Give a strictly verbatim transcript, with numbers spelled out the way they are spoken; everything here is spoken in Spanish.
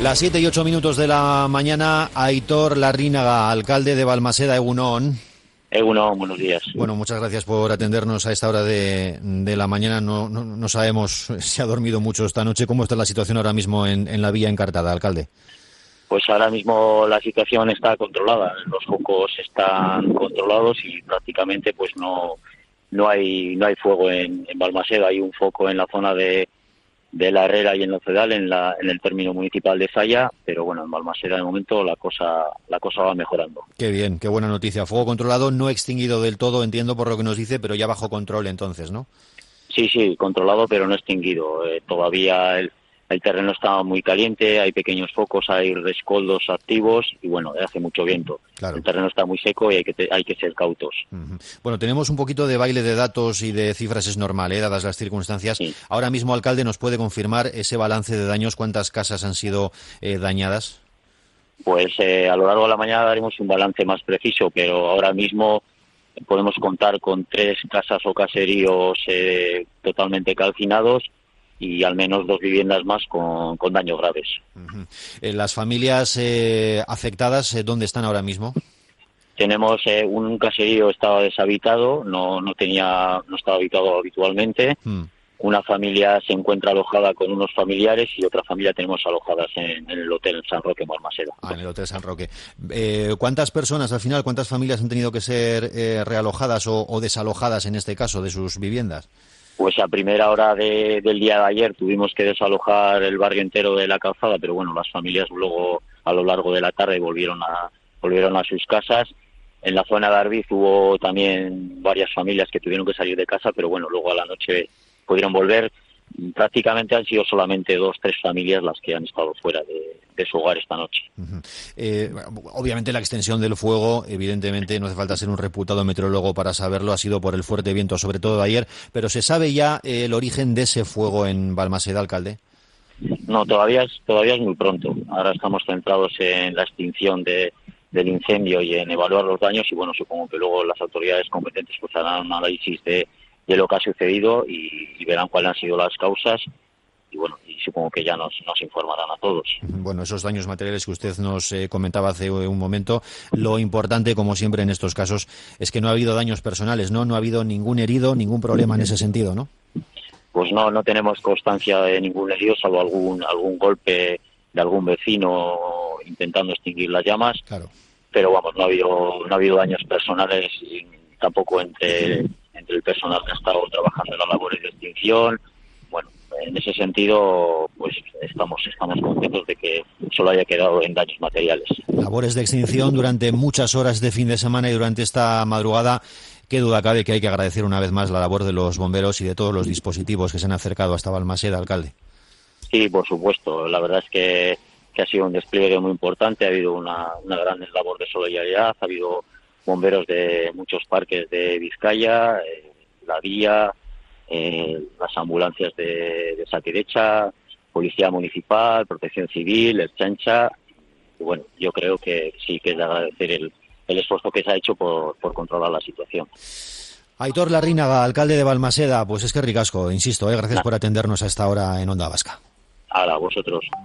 Las siete y ocho minutos de la mañana, Aitor Larrinaga, alcalde de Balmaseda, Egun On. Egun On, buenos días. Bueno, muchas gracias por atendernos a esta hora de, de la mañana. No, no, no sabemos si ha dormido mucho esta noche. ¿Cómo está la situación ahora mismo en, en la vía encartada, alcalde? Pues ahora mismo la situación está controlada. Los focos están controlados y prácticamente pues no no hay no hay fuego en, en Balmaseda. Hay un foco en la zona de de la Herrera y en Nocedal, en la en el término municipal de Zalla, pero bueno, en Balmaseda de momento la cosa la cosa va mejorando. Qué bien, qué buena noticia. Fuego controlado, no extinguido del todo, entiendo por lo que nos dice, pero ya bajo control entonces, ¿no? Sí, sí, controlado, pero no extinguido. Eh, todavía el, el terreno está muy caliente, hay pequeños focos, hay rescoldos activos y bueno, hace mucho viento. Claro. El terreno está muy seco y hay que te, hay que ser cautos. Uh-huh. Bueno, tenemos un poquito de baile de datos y de cifras, es normal, ¿eh? Dadas las circunstancias. Sí. Ahora mismo, alcalde, ¿nos puede confirmar ese balance de daños? ¿Cuántas casas han sido eh, dañadas? Pues eh, a lo largo de la mañana daremos un balance más preciso, pero ahora mismo podemos contar con tres casas o caseríos eh, totalmente calcinados y al menos dos viviendas más con, con daños graves. Uh-huh. Eh, ¿Las familias eh, afectadas eh, dónde están ahora mismo? Tenemos eh, un caserío estaba deshabitado, no no tenía no estaba habitado habitualmente. Uh-huh. Una familia se encuentra alojada con unos familiares y otra familia tenemos alojadas en, en el Hotel San Roque en Balmaseda. Ah, en el Hotel San Roque. Eh, ¿Cuántas personas al final, cuántas familias han tenido que ser eh, realojadas o, o desalojadas en este caso de sus viviendas? Pues a primera hora de, del día de ayer tuvimos que desalojar el barrio entero de la Calzada, pero bueno, las familias luego a lo largo de la tarde volvieron a volvieron a sus casas. En la zona de Arbiz hubo también varias familias que tuvieron que salir de casa, pero bueno, luego a la noche pudieron volver. Prácticamente han sido solamente dos, tres familias las que han estado fuera de, de su hogar esta noche. Uh-huh. Eh, obviamente la extensión del fuego, evidentemente no hace falta ser un reputado meteorólogo para saberlo, ha sido por el fuerte viento, sobre todo de ayer, pero ¿se sabe ya eh, el origen de ese fuego en Balmaseda, alcalde? No, todavía es, todavía es muy pronto. Ahora estamos centrados en la extinción de, del incendio y en evaluar los daños y bueno, supongo que luego las autoridades competentes pues harán un análisis de de lo que ha sucedido y, y verán cuáles han sido las causas y bueno, y supongo que ya nos, nos informarán a todos. Bueno, esos daños materiales que usted nos eh, comentaba hace un momento, lo importante, como siempre en estos casos, es que no ha habido daños personales, ¿no? No ha habido ningún herido, ningún problema en ese sentido, ¿no? Pues no, no tenemos constancia de ningún herido, salvo algún algún golpe de algún vecino intentando extinguir las llamas. Claro. Pero vamos, no ha habido no ha habido daños personales y tampoco entre entre el personal que ha estado trabajando en las labores de extinción. Bueno, en ese sentido, pues estamos estamos contentos de que solo haya quedado en daños materiales. Labores de extinción durante muchas horas de fin de semana y durante esta madrugada. Qué duda cabe que hay que agradecer una vez más la labor de los bomberos y de todos los dispositivos que se han acercado hasta Balmaseda, alcalde. Sí, por supuesto. La verdad es que, que ha sido un despliegue muy importante. Ha habido una, una gran labor de solidaridad. Ha habido bomberos de muchos parques de Vizcaya, eh, la vía, eh, las ambulancias de, de Saquidecha, Policía Municipal, Protección Civil, el Chancha. Y bueno, yo creo que sí que es de agradecer el, el esfuerzo que se ha hecho por, por controlar la situación. Aitor Larrinaga, alcalde de Balmaseda, pues es que ricasco, insisto, eh, gracias nah. por atendernos a esta hora en Onda Vasca. A vosotros.